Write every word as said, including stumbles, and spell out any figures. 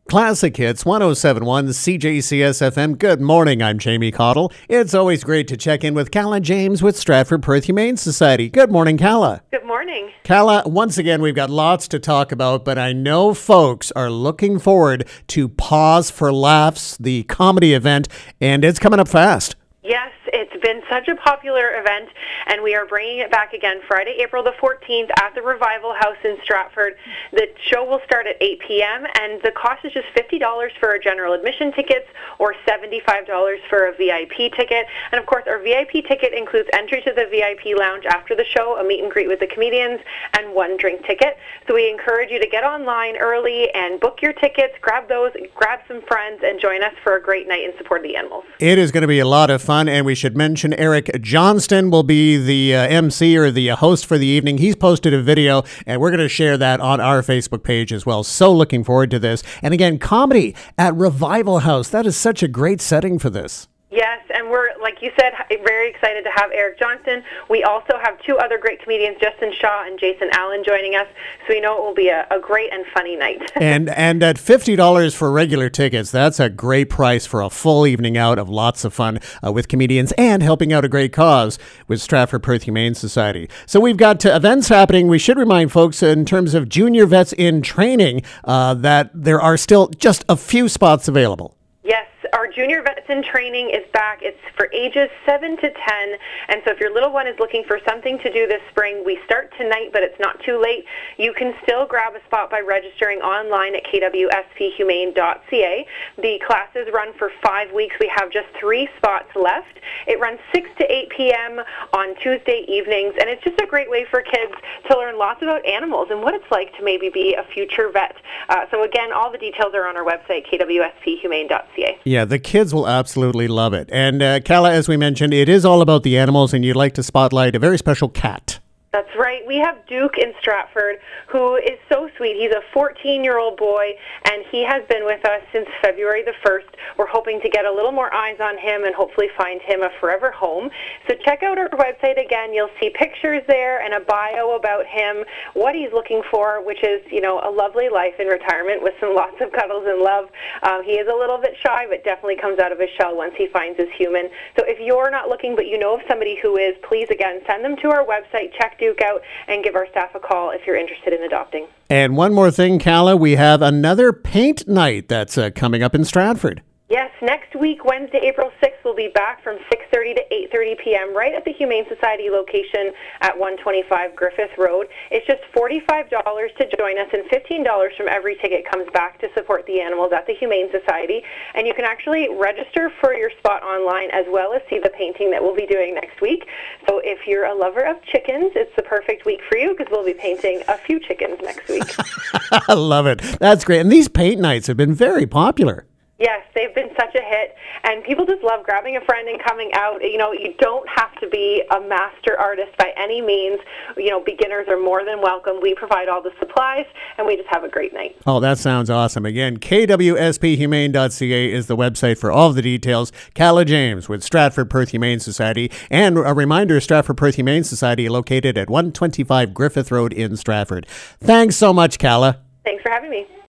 Classic Hits one oh seven point one C J C S F M. Good morning, I'm Jamie Cottle. It's always great to check in with Calla James with Stratford Perth Humane Society. Good morning, Calla. Good morning. Calla, once again, we've got lots to talk about, but I know folks are looking forward to Paws for Laughs, the comedy event, and it's coming up fast. Yes, it's been such a popular event, and we are bringing it back again Friday, April the fourteenth at the Revival House in Stratford. The show will start at eight p.m., and the cost is just fifty dollars for our general admission tickets or seventy-five dollars for a V I P ticket. And, of course, our V I P ticket includes entry to the V I P lounge after the show, a meet and greet with the comedians, and one drink ticket. So we encourage you to get online early and book your tickets, grab those, grab some friends, and join us for a great night in support of the animals. It is going to be a lot of fun. And we should mention Eric Johnston will be the uh, M C or the uh, host for the evening. He's posted a video, and we're going to share that on our Facebook page as well. So looking forward to this. And again, comedy at Revival House. That is such a great setting for this. Yes, and we're, like you said, very excited to have Eric Johnston. We also have two other great comedians, Justin Shaw and Jason Allen, joining us, so we know it will be a, a great and funny night. and and at fifty dollars for regular tickets, that's a great price for a full evening out of lots of fun uh, with comedians and helping out a great cause with Stratford Perth Humane Society. So we've got uh, events happening. We should remind folks in terms of junior vets in training uh, that there are still just a few spots available. Yes, our junior vets in training is back. It's for ages seven to ten, and so if your little one is looking for something to do this spring, we start tonight, but it's not too late. You can still grab a spot by registering online at k w s p humane dot c a. The classes run for five weeks. We have just three spots left. It runs six to eight p.m. on Tuesday evenings, and it's just a great way for kids to learn lots about animals and what it's like to maybe be a future vet. Uh, so again, all the details are on our website, k w s p humane dot c a. Yeah, the kids will absolutely love it. And uh, Calla, as we mentioned, it is all about the animals, and you'd like to spotlight a very special cat. That's right. We have Duke in Stratford, who is so sweet. He's a fourteen-year-old boy, and he has been with us since February the first. We're hoping to get a little more eyes on him and hopefully find him a forever home. So check out our website again. You'll see pictures there and a bio about him, what he's looking for, which is, you know, a lovely life in retirement with some lots of cuddles and love. Um, he is a little bit shy, but definitely comes out of his shell once he finds his human. So if you're not looking, but you know of somebody who is, please, again, send them to our website, check Duke out, and give our staff a call if you're interested in adopting. And one more thing, Calla, we have another paint night that's uh, coming up in Stratford. Yes, next week, Wednesday, April sixth, we'll be back from six thirty to eight thirty p.m. right at the Humane Society location at one twenty-five Griffith Road. It's just forty-five dollars to join us, and fifteen dollars from every ticket comes back to support the animals at the Humane Society. And you can actually register for your spot online as well as see the painting that we'll be doing next week. So if you're a lover of chickens, it's the perfect week for you because we'll be painting a few chickens next week. I love it. That's great. And these paint nights have been very popular. Yes, they've been such a hit, and people just love grabbing a friend and coming out. You know, you don't have to be a master artist by any means. You know, beginners are more than welcome. We provide all the supplies, and we just have a great night. Oh, that sounds awesome. Again, k w s p humane dot c a is the website for all of the details. Calla James with Stratford Perth Humane Society. And a reminder, Stratford Perth Humane Society located at one twenty-five Griffith Road in Stratford. Thanks so much, Calla. Thanks for having me.